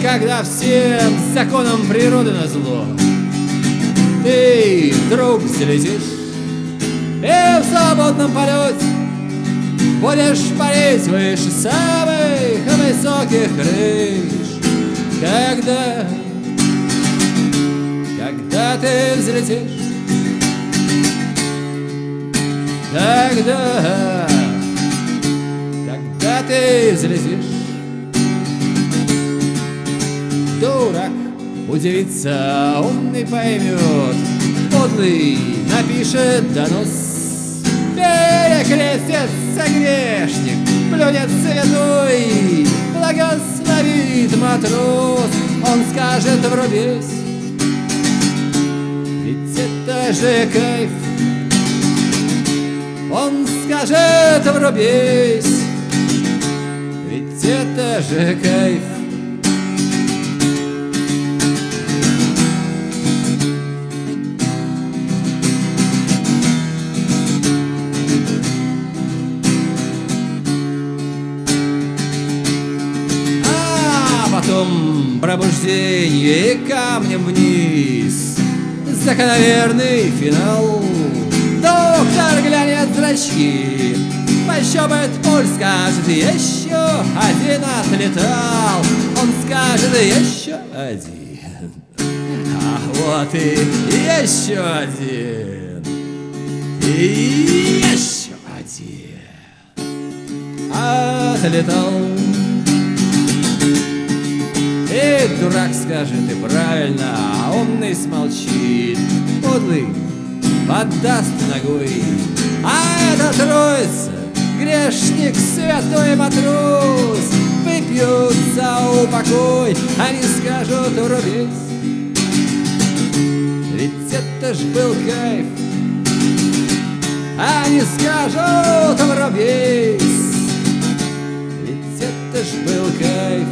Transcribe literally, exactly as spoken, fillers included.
когда всем законам природы назло ты вдруг взлетишь и в свободном полете будешь парить выше самых высоких крыш. Когда, когда ты взлетишь, Тогда, когда ты взлетишь, дурак удивится, умный поймет, подлый напишет донос, перекрестится грешник, плюнет святой, благословит матрос. Он скажет: врубись, ведь это же кайф. Он скажет: врубись, ведь это же кайф. А потом пробуждение и камнем вниз, закономерный финал. Доктор глянет в зрачки, пощупает пульс, скажет: еще один отлетал. Он скажет: еще один. А вот и еще один. И еще один отлетал. И дурак скажет: и правильно, а умный смолчит. Подлый поддаст ногой, а эта троица, грешник, святой матрос, выпьют за упокой. Они скажут: врубись, ведь это ж был кайф. Они скажут: врубись, ведь это ж был кайф.